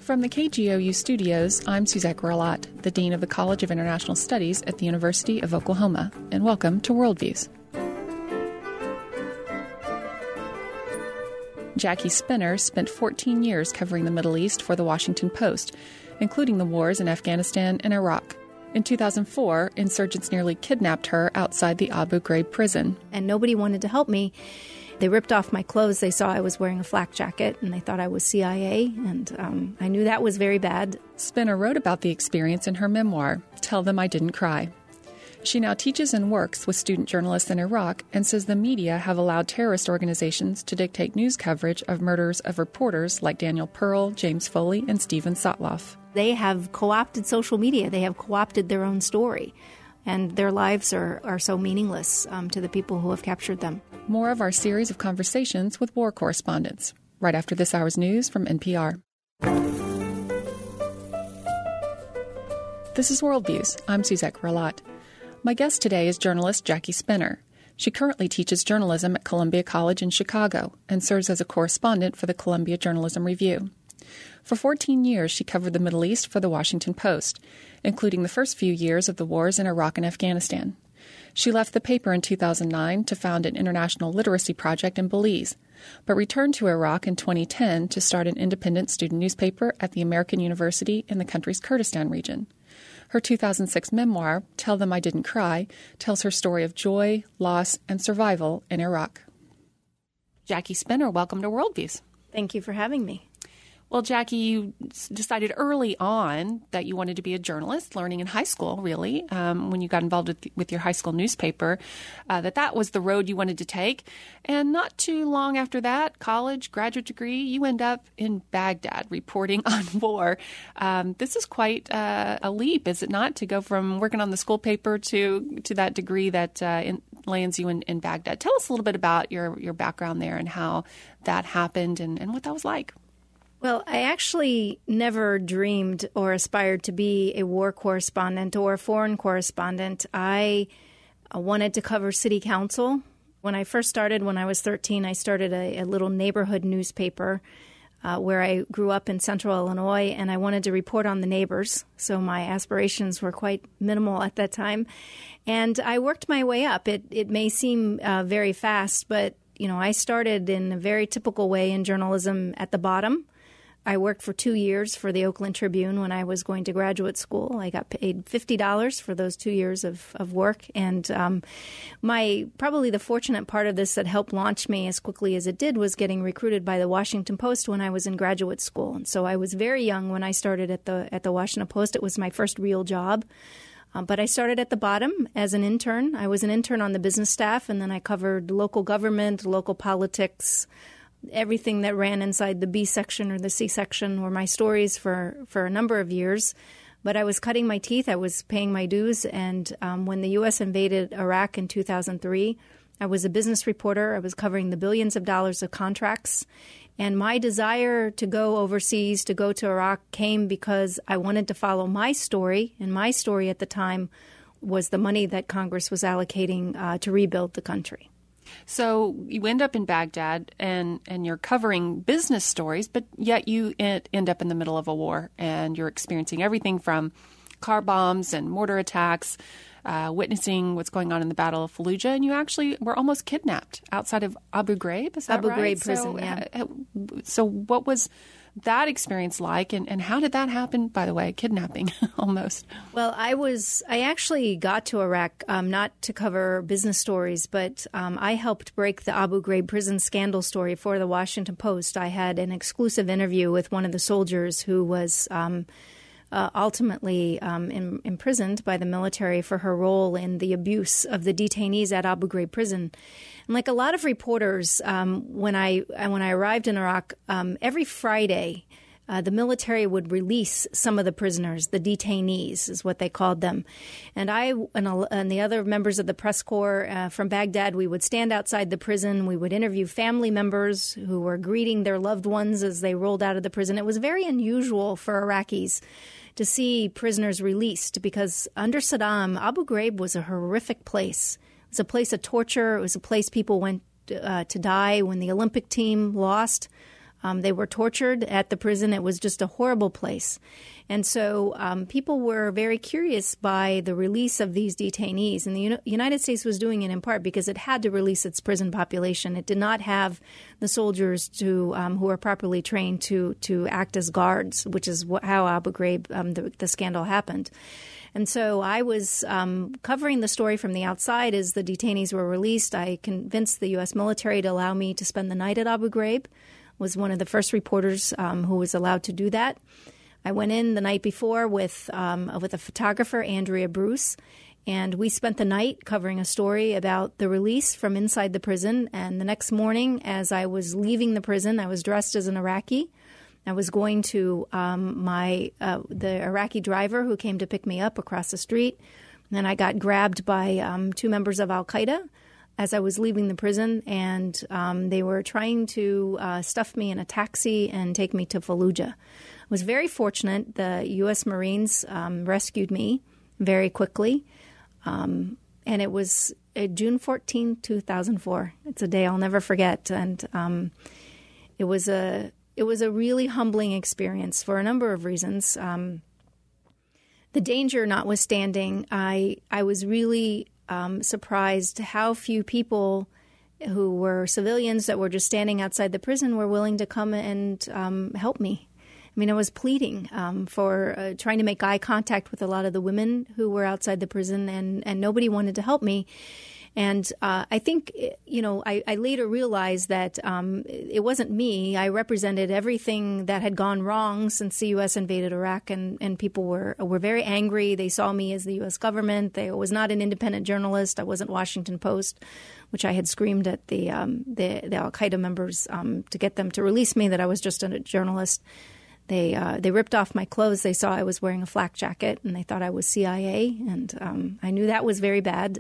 From the KGOU studios, I'm Suzette Gurlat, the Dean of the College of International Studies at the University of Oklahoma, and welcome to Worldviews. Jackie Spinner spent 14 years covering the Middle East for the Washington Post, including the wars in Afghanistan and Iraq. In 2004, insurgents nearly kidnapped her outside the Abu Ghraib prison. And nobody wanted to help me. They ripped off my clothes. They saw I was wearing a flak jacket, and they thought I was CIA, and I knew that was very bad. Spinner wrote about the experience in her memoir, Tell Them I Didn't Cry. She now teaches and works with student journalists in Iraq and says the media have allowed terrorist organizations to dictate news coverage of murders of reporters like Daniel Pearl, James Foley, and Steven Sotloff. They have co-opted social media. They have co-opted their own story. And their lives are so meaningless to the people who have captured them. More of our series of conversations with war correspondents, right after this hour's news from NPR. This is Worldviews. I'm Suzette Gurlat. My guest today is journalist Jackie Spinner. She currently teaches journalism at Columbia College in Chicago and serves as a correspondent for the Columbia Journalism Review. For 14 years, she covered the Middle East for the Washington Post, including the first few years of the wars in Iraq and Afghanistan. She left the paper in 2009 to found an international literacy project in Belize, but returned to Iraq in 2010 to start an independent student newspaper at the American University in the country's Kurdistan region. Her 2006 memoir, Tell Them I Didn't Cry, tells her story of joy, loss, and survival in Iraq. Jackie Spinner, welcome to Worldviews. Thank you for having me. Well, Jackie, you decided early on that you wanted to be a journalist, learning in high school, really, when you got involved with your high school newspaper, that was the road you wanted to take. And not too long after that, college, graduate degree, you end up in Baghdad reporting on war. This is quite a leap, is it not, to go from working on the school paper to that degree that lands you in Baghdad. Tell us a little bit about your background there and how that happened and what that was like. Well, I actually never dreamed or aspired to be a war correspondent or a foreign correspondent. I wanted to cover city council. When I first started, when I was 13, I started a little neighborhood newspaper where I grew up in central Illinois, and I wanted to report on the neighbors. So my aspirations were quite minimal at that time. And I worked my way up. It may seem very fast, but I started in a very typical way in journalism at the bottom. I worked for 2 years for the Oakland Tribune when I was going to graduate school. I got paid $50 for those 2 years of work. And probably the fortunate part of this that helped launch me as quickly as it did was getting recruited by the Washington Post when I was in graduate school. And so I was very young when I started at the Washington Post. It was my first real job. But I started at the bottom as an intern. I was an intern on the business staff, and then I covered local government, local politics. Everything that ran inside the B section or the C section were my stories for a number of years. But I was cutting my teeth. I was paying my dues. And when the U.S. invaded Iraq in 2003, I was a business reporter. I was covering the billions of dollars of contracts. And my desire to go overseas, to go to Iraq, came because I wanted to follow my story. And my story at the time was the money that Congress was allocating to rebuild the country. So you end up in Baghdad, and you're covering business stories, but yet you end up in the middle of a war, and you're experiencing everything from car bombs and mortar attacks, witnessing what's going on in the Battle of Fallujah, and you actually were almost kidnapped outside of Abu Ghraib, is that Abu right? Ghraib prison, yeah. So what was that experience like, and how did that happen, by the way, kidnapping almost? Well, I actually got to Iraq not to cover business stories, but I helped break the Abu Ghraib prison scandal story for the Washington Post. I had an exclusive interview with one of the soldiers who was ultimately imprisoned by the military for her role in the abuse of the detainees at Abu Ghraib prison. And like a lot of reporters, when I arrived in Iraq, every Friday, the military would release some of the prisoners, the detainees is what they called them. And I and the other members of the press corps from Baghdad, we would stand outside the prison. We would interview family members who were greeting their loved ones as they rolled out of the prison. It was very unusual for Iraqis to see prisoners released because under Saddam, Abu Ghraib was a horrific place. It was a place of torture. It was a place people went to die when the Olympic team lost. They were tortured at the prison. It was just a horrible place. And so people were very curious by the release of these detainees. And the United States was doing it in part because it had to release its prison population. It did not have the soldiers who were properly trained to act as guards, which is how Abu Ghraib, the scandal happened. And so I was covering the story from the outside as the detainees were released. I convinced the U.S. military to allow me to spend the night at Abu Ghraib. Was one of the first reporters who was allowed to do that. I went in the night before with a photographer, Andrea Bruce, and we spent the night covering a story about the release from inside the prison. And the next morning, as I was leaving the prison, I was dressed as an Iraqi. I was going to the Iraqi driver who came to pick me up across the street. And then I got grabbed by two members of al-Qaeda as I was leaving the prison, and they were trying to stuff me in a taxi and take me to Fallujah. I was very fortunate. The U.S. Marines rescued me very quickly, and it was June 14, 2004. It's a day I'll never forget, and it was a really humbling experience for a number of reasons. The danger notwithstanding, I was really surprised how few people who were civilians that were just standing outside the prison were willing to come and help me. I mean, I was pleading for trying to make eye contact with a lot of the women who were outside the prison, and nobody wanted to help me. And I think, I later realized that it wasn't me. I represented everything that had gone wrong since the U.S. invaded Iraq, and people were very angry. They saw me as the U.S. government. I was not an independent journalist. I wasn't Washington Post, which I had screamed at the al-Qaeda members to get them to release me, that I was just a journalist. They ripped off my clothes. They saw I was wearing a flak jacket, and they thought I was CIA, and I knew that was very bad.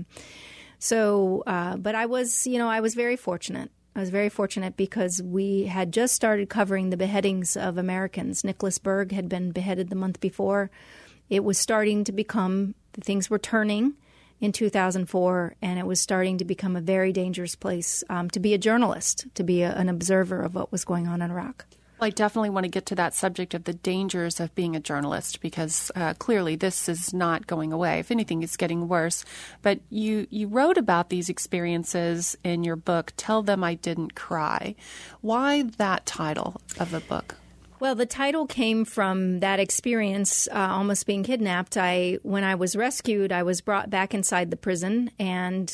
But I was very fortunate. I was very fortunate because we had just started covering the beheadings of Americans. Nicholas Berg had been beheaded the month before. It was starting to become, things were turning in 2004, and it was starting to become a very dangerous place to be a journalist, to be an observer of what was going on in Iraq. Well, I definitely want to get to that subject of the dangers of being a journalist, because clearly this is not going away. If anything, it's getting worse. But you wrote about these experiences in your book, Tell Them I Didn't Cry. Why that title of the book? Well, the title came from that experience, almost being kidnapped. When I was rescued, I was brought back inside the prison, and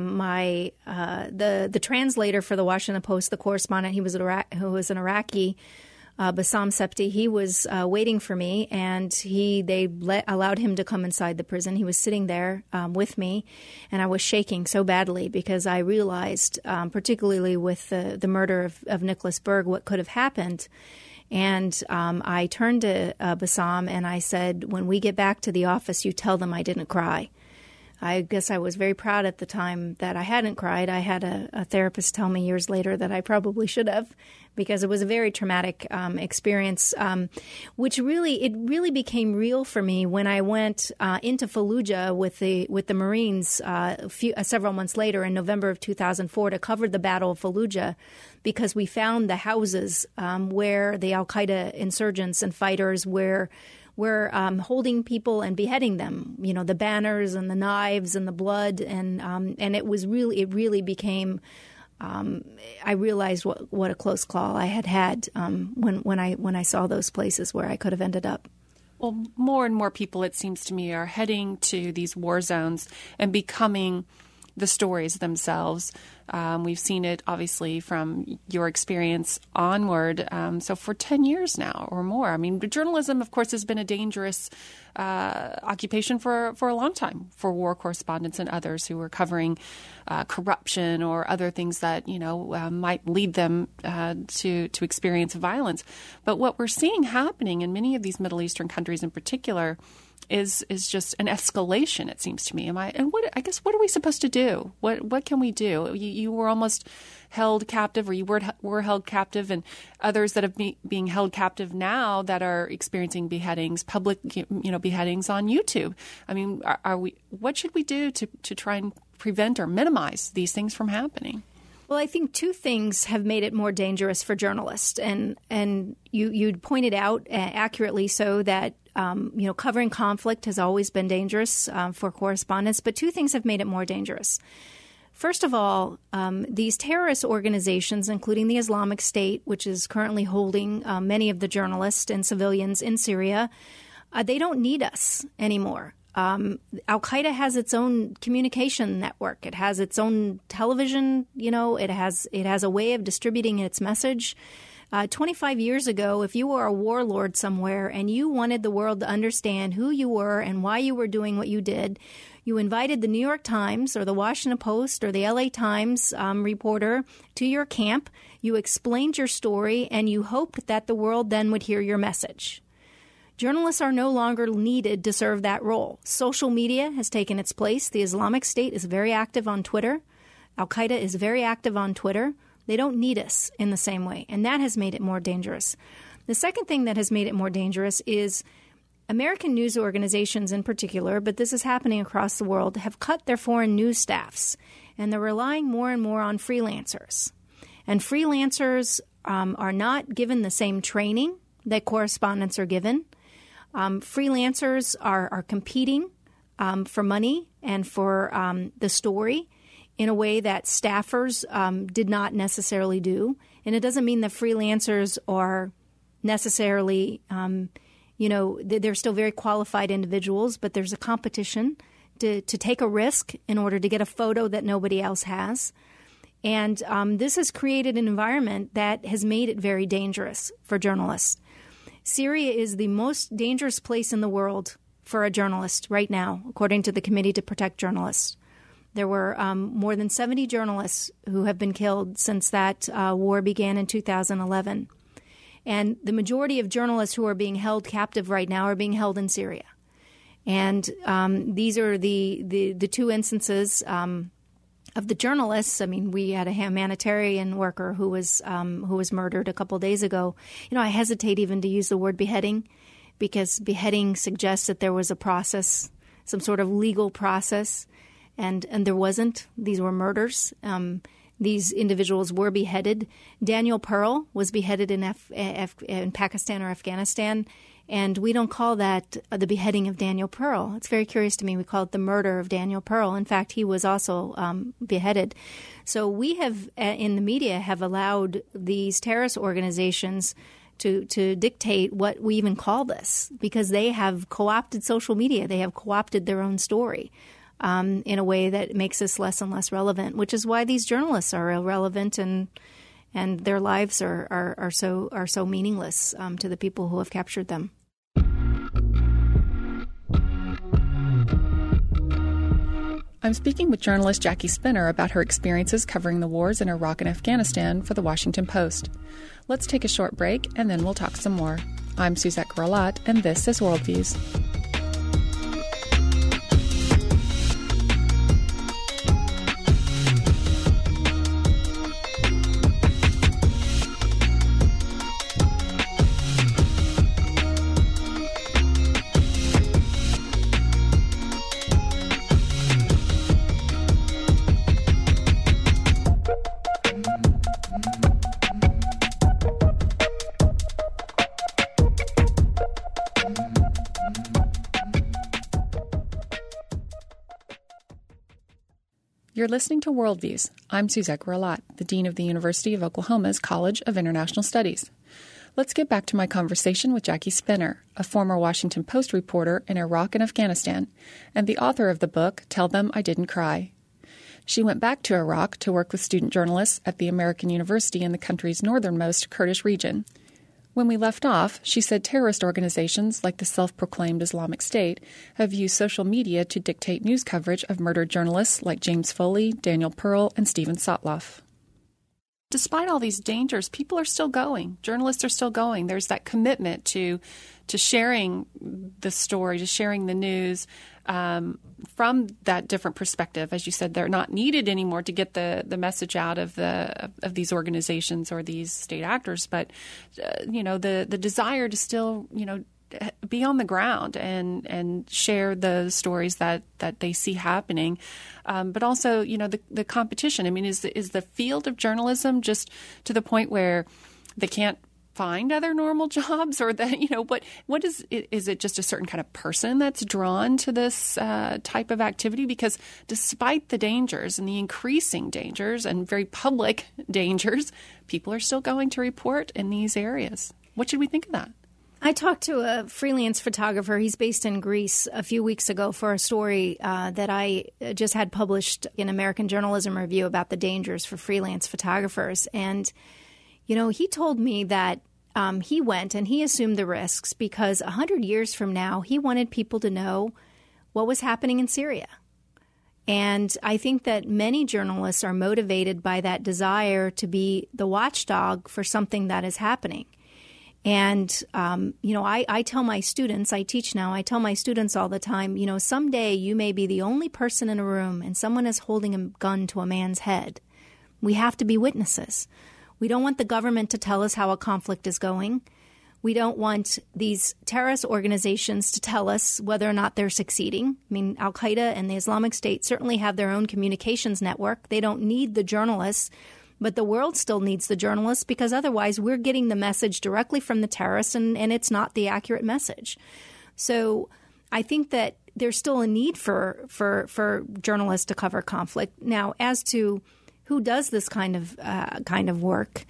the translator for the Washington Post, the correspondent, who was an Iraqi, Bassam Septi, he was waiting for me, and they allowed him to come inside the prison. He was sitting there with me, and I was shaking so badly because I realized, particularly with the murder of Nicholas Berg, what could have happened. And I turned to Bassam and I said, when we get back to the office, you tell them I didn't cry. I guess I was very proud at the time that I hadn't cried. I had a therapist tell me years later that I probably should have, because it was a very traumatic experience, which really became real for me when I went into Fallujah with the Marines several months later in November of 2004 to cover the Battle of Fallujah, because we found the houses where the al-Qaeda insurgents and fighters were holding people and beheading them. You know, the banners and the knives and the blood, and it really became. I realized what a close call I had when I saw those places where I could have ended up. Well, more and more people, it seems to me, are heading to these war zones and becoming the stories themselves. We've seen it, obviously, from your experience onward. So for 10 years now or more. I mean, journalism, of course, has been a dangerous occupation for a long time for war correspondents and others who are covering corruption or other things that, might lead them to experience violence. But what we're seeing happening in many of these Middle Eastern countries in particular is just an escalation, it seems to me. What are we supposed to do? What can we do? You were almost held captive, or you were held captive, and others that have being held captive now that are experiencing beheadings, public beheadings on YouTube. I mean, what should we do to try and prevent or minimize these things from happening? Well, I think two things have made it more dangerous for journalists, and you pointed out accurately so that covering conflict has always been dangerous for correspondents, but two things have made it more dangerous. First of all, these terrorist organizations, including the Islamic State, which is currently holding many of the journalists and civilians in Syria, they don't need us anymore. Al-Qaeda has its own communication network. It has its own television. It has a way of distributing its message. 25 years ago, if you were a warlord somewhere and you wanted the world to understand who you were and why you were doing what you did, you invited the New York Times or the Washington Post or the LA Times reporter to your camp. You explained your story and you hoped that the world then would hear your message. Journalists are no longer needed to serve that role. Social media has taken its place. The Islamic State is very active on Twitter. Al-Qaeda is very active on Twitter. They don't need us in the same way, and that has made it more dangerous. The second thing that has made it more dangerous is American news organizations in particular, but this is happening across the world, have cut their foreign news staffs, and they're relying more and more on freelancers. And freelancers are not given the same training that correspondents are given. Freelancers are competing for money and for the story in a way that staffers did not necessarily do. And it doesn't mean that freelancers are necessarily, they're still very qualified individuals, but there's a competition to take a risk in order to get a photo that nobody else has. And this has created an environment that has made it very dangerous for journalists. Syria is the most dangerous place in the world for a journalist right now, according to the Committee to Protect Journalists. There were more than 70 journalists who have been killed since that war began in 2011. And the majority of journalists who are being held captive right now are being held in Syria. And these are the two instances of the journalists. I mean, we had a humanitarian worker who was murdered a couple of days ago. I hesitate even to use the word beheading because beheading suggests that there was a process, some sort of legal process, and there wasn't. These were murders. These individuals were beheaded. Daniel Pearl was beheaded in Pakistan or Afghanistan, and we don't call that the beheading of Daniel Pearl. It's very curious to me. We call it the murder of Daniel Pearl. In fact, he was also beheaded. So we have, in the media, have allowed these terrorist organizations to dictate what we even call this because they have co-opted social media. They have co-opted their own story. In a way that makes us less and less relevant, which is why these journalists are irrelevant and their lives are so meaningless to the people who have captured them. I'm speaking with journalist Jackie Spinner about her experiences covering the wars in Iraq and Afghanistan for the Washington Post. Let's take a short break and then we'll talk some more. I'm Suzette Grelot, and this is Worldviews. You're listening to Worldviews. I'm Suzette Grelot, the Dean of the University of Oklahoma's College of International Studies. Let's get back to my conversation with Jackie Spinner, a former Washington Post reporter in Iraq and Afghanistan, and the author of the book, Tell Them I Didn't Cry. She went back to Iraq to work with student journalists at the American University in the country's northernmost Kurdish region. When we left off, she said terrorist organizations like the self-proclaimed Islamic State have used social media to dictate news coverage of murdered journalists like James Foley, Daniel Pearl, and Steven Sotloff. Despite all these dangers, people are still going. Journalists are still going. There's that commitment to sharing the story, to sharing the news from that different perspective. As you said, they're not needed anymore to get the message out of these organizations or these state actors. But the desire to still be on the ground and share the stories that they see happening. But also, the competition. I mean, is the field of journalism just to the point where they can't find other normal jobs, or that, what is it just a certain kind of person that's drawn to this type of activity? Because despite the dangers and the increasing dangers and very public dangers, people are still going to report in these areas. What should we think of that? I talked to a freelance photographer. He's based in Greece a few weeks ago for a story that I just had published in American Journalism Review about the dangers for freelance photographers. And, he told me that he went and he assumed the risks because 100 years from now, he wanted people to know what was happening in Syria. And I think that many journalists are motivated by that desire to be the watchdog for something that is happening. And, I tell my students, I teach now, I tell my students all the time, someday you may be the only person in a room and someone is holding a gun to a man's head. We have to be witnesses. We don't want the government to tell us how a conflict is going. We don't want these terrorist organizations to tell us whether or not they're succeeding. I mean, Al-Qaeda and the Islamic State certainly have their own communications network. They don't need the journalists, but the world still needs the journalists because otherwise we're getting the message directly from the terrorists and it's not the accurate message. So I think that there's still a need for journalists to cover conflict. Now, as to who does this kind of work,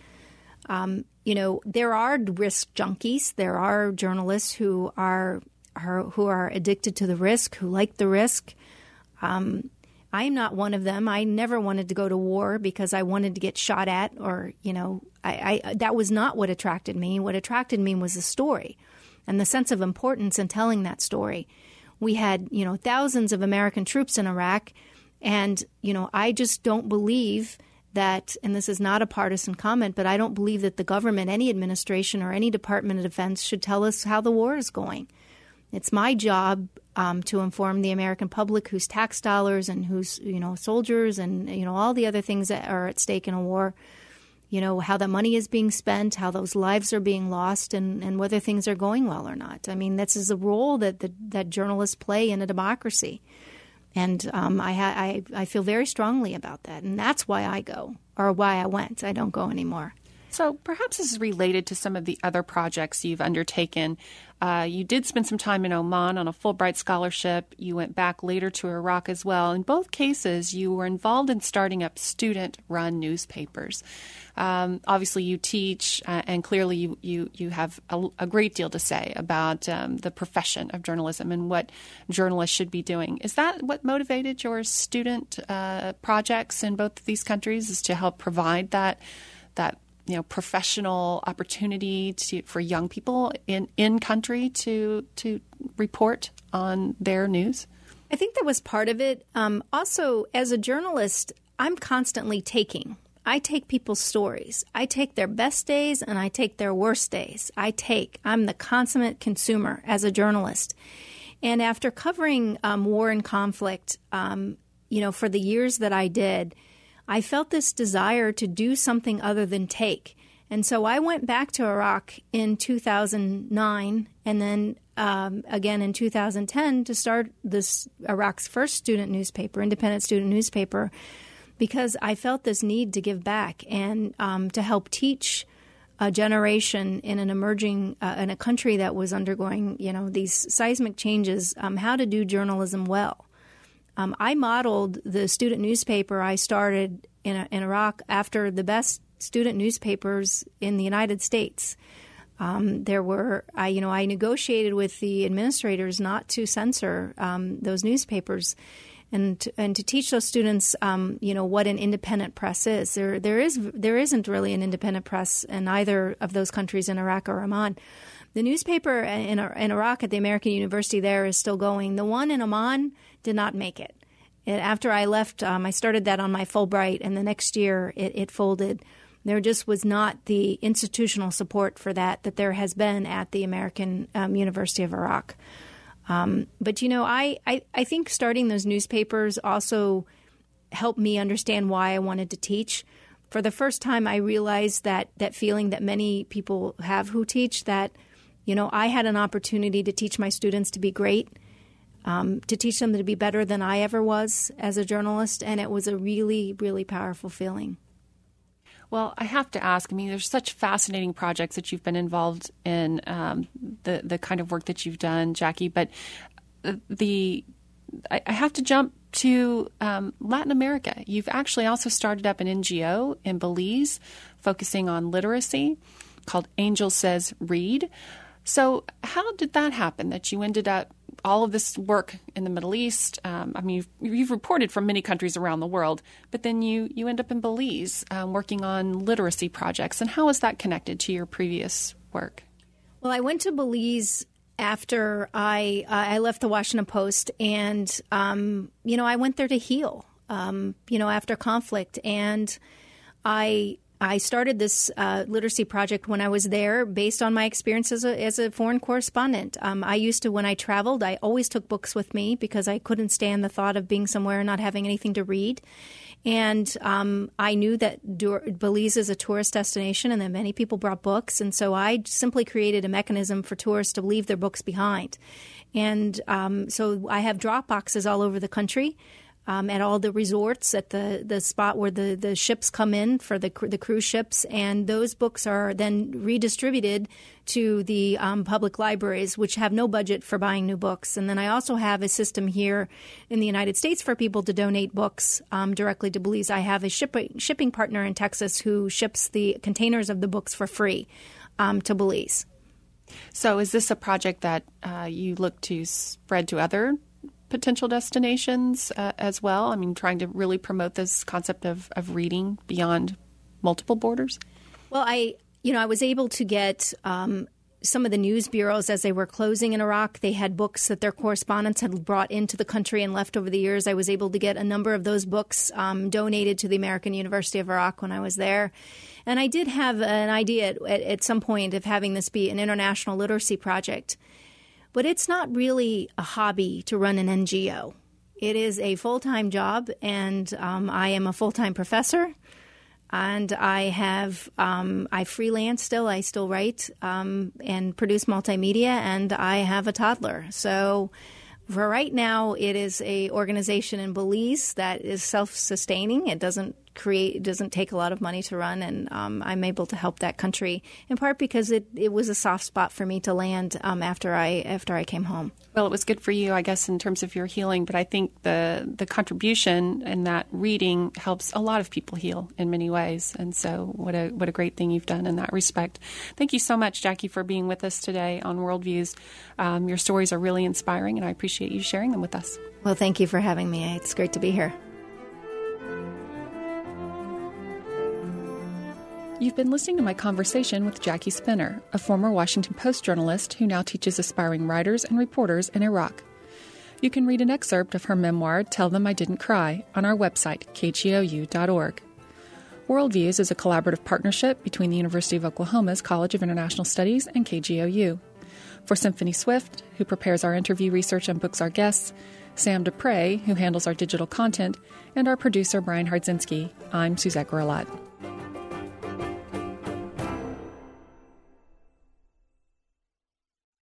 there are risk junkies. There are journalists who are addicted to the risk, who like the risk. I'm not one of them. I never wanted to go to war because I wanted to get shot at, or that was not what attracted me. What attracted me was the story and the sense of importance in telling that story. We had thousands of American troops in Iraq. And, I just don't believe that, and this is not a partisan comment, but I don't believe that the government, any administration or any Department of Defense should tell us how the war is going. It's my job to inform the American public whose tax dollars and whose, soldiers and, all the other things that are at stake in a war, how the money is being spent, how those lives are being lost, and whether things are going well or not. I mean, this is a role that journalists play in a democracy. And I feel very strongly about that. And that's why I go, or why I went. I don't go anymore. So perhaps this is related to some of the other projects you've undertaken. You did spend some time in Oman on a Fulbright scholarship. You went back later to Iraq as well. In both cases, you were involved in starting up student-run newspapers. Obviously, you teach, and clearly you have a great deal to say about the profession of journalism and what journalists should be doing. Is that what motivated your student projects in both of these countries, is to help provide that professional opportunity for young people in country to report on their news? I think that was part of it. Also, as a journalist, I'm constantly taking. I take people's stories. I take their best days and I take their worst days. I'm the consummate consumer as a journalist. And after covering war and conflict, for the years that I did, I felt this desire to do something other than take. And so I went back to Iraq in 2009 and then again in 2010 to start Iraq's first student newspaper, independent student newspaper, because I felt this need to give back and to help teach a generation in an emerging in a country that was undergoing, these seismic changes, how to do journalism well. I modeled the student newspaper I started in Iraq after the best student newspapers in the United States. I negotiated with the administrators not to censor those newspapers, and to teach those students, what an independent press is. There isn't really an independent press in either of those countries, in Iraq or Oman. The newspaper in Iraq at the American University there is still going. The one in Oman did not make it. After I left, I started that on my Fulbright, and the next year it folded. There just was not the institutional support for that there has been at the American University of Iraq. But, I think starting those newspapers also helped me understand why I wanted to teach. For the first time, I realized that feeling that many people have who teach, that, I had an opportunity to teach my students to be great, to teach them to be better than I ever was as a journalist, and it was a really, really powerful feeling. Well, I have to ask, there's such fascinating projects that you've been involved in, the kind of work that you've done, Jackie, but I have to jump to Latin America. You've actually also started up an NGO in Belize focusing on literacy called Angel Says Read. So how did that happen, that you ended up all of this work in the Middle East? You've reported from many countries around the world, but then you end up in Belize working on literacy projects. And how is that connected to your previous work? Well, I went to Belize after I left the Washington Post, and I went there to heal, after conflict, and I started this literacy project when I was there based on my experience as a foreign correspondent. I used to, when I traveled, I always took books with me because I couldn't stand the thought of being somewhere and not having anything to read. And I knew that Belize is a tourist destination and that many people brought books. And so I simply created a mechanism for tourists to leave their books behind. And so I have drop boxes all over the country. At all the resorts, at the spot where the ships come in for the cruise ships, and those books are then redistributed to the public libraries, which have no budget for buying new books. And then I also have a system here in the United States for people to donate books directly to Belize. I have a shipping partner in Texas who ships the containers of the books for free to Belize. So is this a project that you look to spread to other potential destinations as well? Trying to really promote this concept of reading beyond multiple borders? Well, I was able to get some of the news bureaus, as they were closing in Iraq, they had books that their correspondents had brought into the country and left over the years. I was able to get a number of those books donated to the American University of Iraq when I was there. And I did have an idea at some point of having this be an international literacy project. But it's not really a hobby to run an NGO. It is a full-time job, and I am a full-time professor, and I freelance still. I still write and produce multimedia, and I have a toddler. So for right now, it is a organization in Belize that is self-sustaining. It doesn't take a lot of money to run, and I'm able to help that country in part because it was a soft spot for me to land after I came home. Well, it was good for you, I guess, in terms of your healing, but I think the contribution in that reading helps a lot of people heal in many ways, and so what a great thing you've done in that respect. Thank you so much, Jackie, for being with us today on Worldviews. Your stories are really inspiring, and I appreciate you sharing them with us. Well, thank you for having me. It's great to be here. You've been listening to my conversation with Jackie Spinner, a former Washington Post journalist who now teaches aspiring writers and reporters in Iraq. You can read an excerpt of her memoir, Tell Them I Didn't Cry, on our website, kgou.org. Worldviews is a collaborative partnership between the University of Oklahoma's College of International Studies and KGOU. For Symphony Swift, who prepares our interview research and books our guests, Sam Dupre, who handles our digital content, and our producer, Brian Hardzinski, I'm Suzette Gurlat.